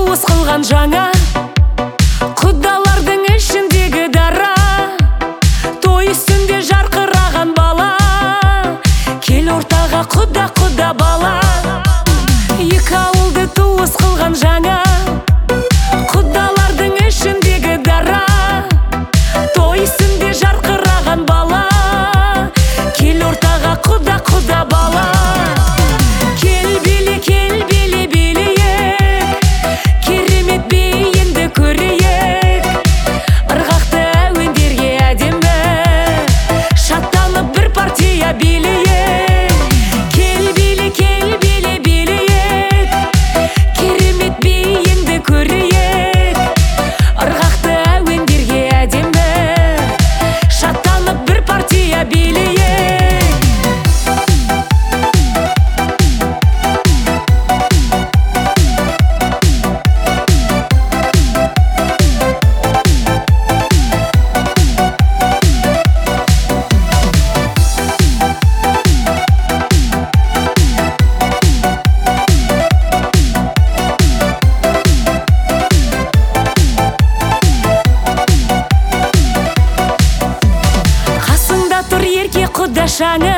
туыс қылған жаңа, құдалардың ішіндегі дара, той үстінде жарқыраған бала. Кел ортаға құда бала, екі ауылды туыс қылған жаңа, құдалардың ішіндегі дара, той үстінде жарқыраған бала. Кел ортаға құда бала. Кел биле билейік, керемет биіңді көрейік. Ырғақты әуендерге әдемі, шаттанып бір партия билейік. Кел биле билейік, керемет биіңді көрейік. Ырғақты әуендерге әдемі, шаттанып бір партия билейік. Құда шаңы,